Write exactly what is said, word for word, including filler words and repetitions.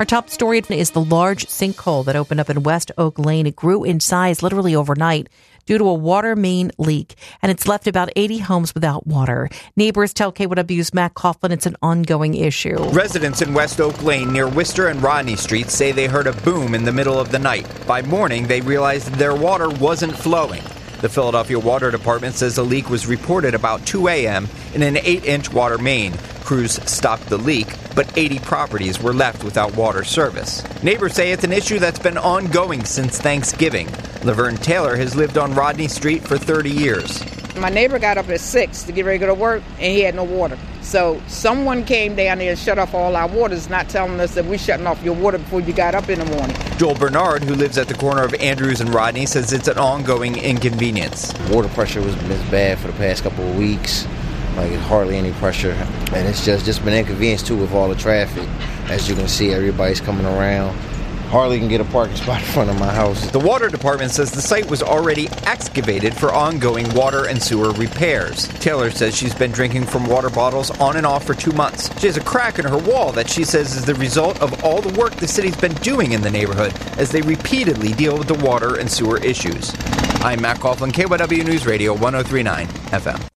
Our top story is the large sinkhole that opened up in West Oak Lane. It grew in size literally overnight due to a water main leak, and it's left about eighty homes without water. Neighbors tell K Y W's Matt Coughlin it's an ongoing issue. Residents in West Oak Lane near Worcester and Rodney Streets say they heard a boom in the middle of the night. By morning, they realized their water wasn't flowing. The Philadelphia Water Department says the leak was reported about two a.m. in an eight-inch water main. Crews stopped the leak, but eighty properties were left without water service. Neighbors say it's an issue that's been ongoing since Thanksgiving. Laverne Taylor has lived on Rodney Street for thirty years. My neighbor got up at six to get ready to go to work, and he had no water. So someone came down there and shut off all our waters, not telling us that we're shutting off your water before you got up in the morning. Joel Bernard, who lives at the corner of Andrews and Rodney, says it's an ongoing inconvenience. Water pressure was bad for the past couple of weeks. Like, hardly any pressure. And it's just, just been inconvenience, too, with all the traffic. As you can see, everybody's coming around. Hardly can get a parking spot in front of my house. The water department says the site was already excavated for ongoing water and sewer repairs. Taylor says she's been drinking from water bottles on and off for two months. She has a crack in her wall that she says is the result of all the work the city's been doing in the neighborhood as they repeatedly deal with the water and sewer issues. I'm Matt Coughlin, K Y W News Radio one oh three point nine F M.